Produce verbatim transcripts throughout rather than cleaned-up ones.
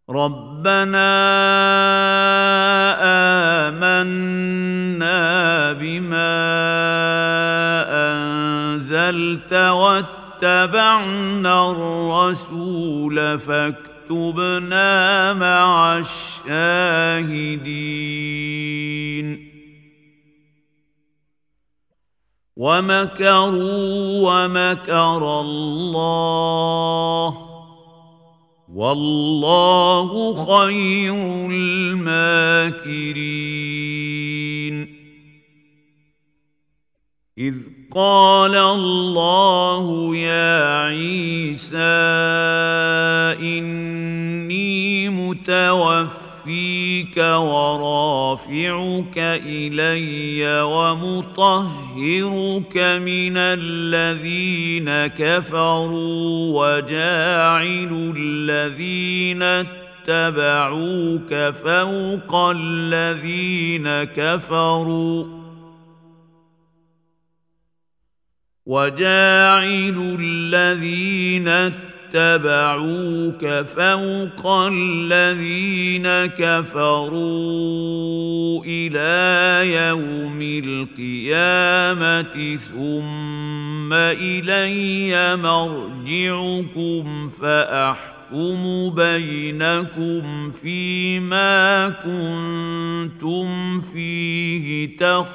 ربنا آمنا بما أنزلت واتبعنا الرسول فاكتبنا مع الشاهدين ومكروا ومكر الله والله خير الماكرين إذ قال الله يا عيسى إني متوفيك ورافعك إلي ومطهرك من الذين كفروا وجاعل الذين اتبعوك فوق الذين كفروا وجاعل الذين اتبعوك فوق الذين كفروا إلى يوم القيامة ثم إلي مرجعكم فأحكم بينكم فيما كنتم فيه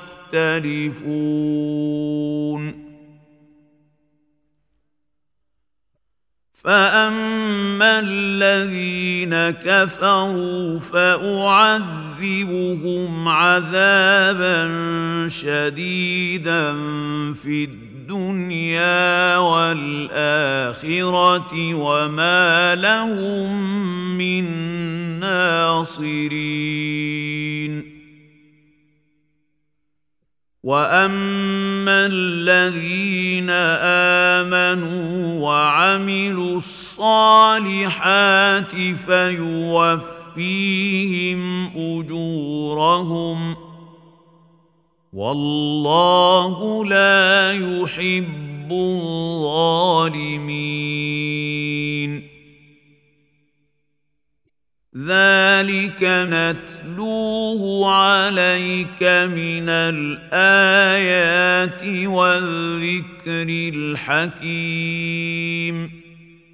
تختلفون فأما الذين كفروا فأعذبهم عذابا شديدا في الدنيا والآخرة وما لهم من ناصرين وأما الذين آمنوا وعملوا الصالحات فيوفيهم أجورهم والله لا يحب الظالمين ذلك نتلوه عليك من الآيات والذكر الحكيم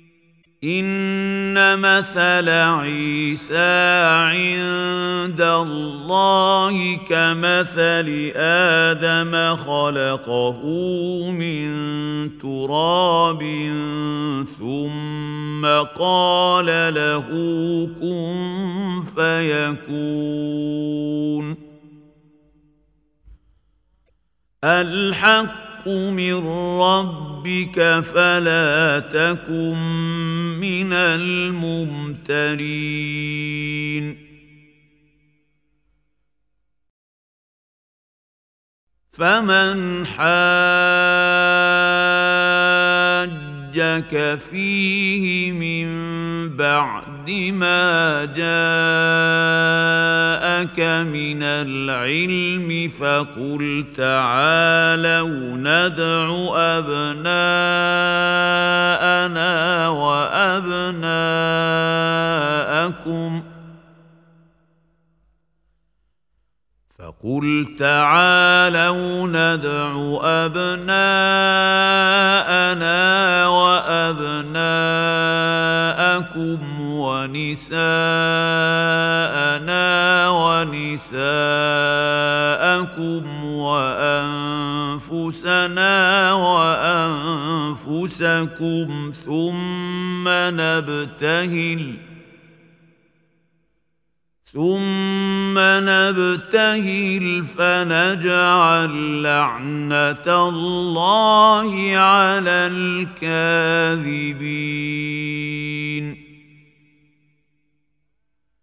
إن مثل عيسى عند الله كمثل آدم خلقه من تراب ثم قال له كن فيكون الحق من ربك فلا تكن من الممترين فمن حاجك فيه من بعد ما جاءك من العلم فقل تعالوا ندع أبناءنا وأبناءكم فقل تعالوا ندع أبناءنا وأبناءكم ونساءنا ونساءكم وأنفسنا وأنفسكم ثم نبتهل ثم نبتهل فنجعل لعنة الله على الكاذبين